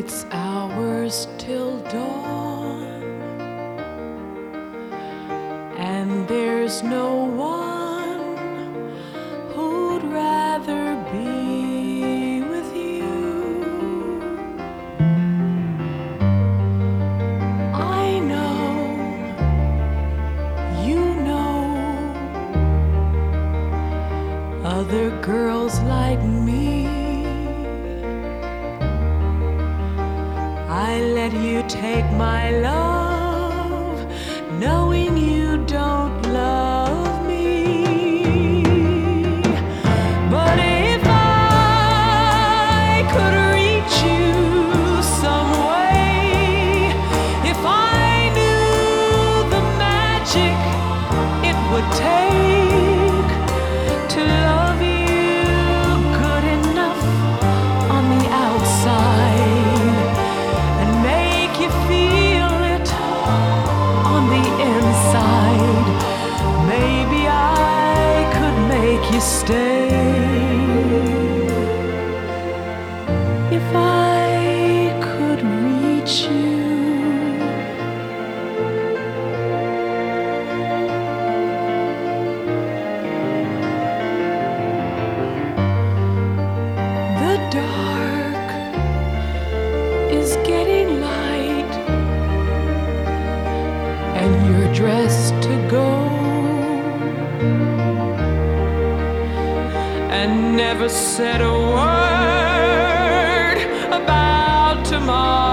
It's hours till dawn, and there's no one who'd rather be with you. I know, you know, other girls like me. I let you take my love, knowing you don't love me. But if I could reach you some way, if I knew the magic it would take to love you good enough on the outside, maybe I could make you stay. If I could reach you. The dark is getting light, and you're dressed to go, and never said a word about tomorrow.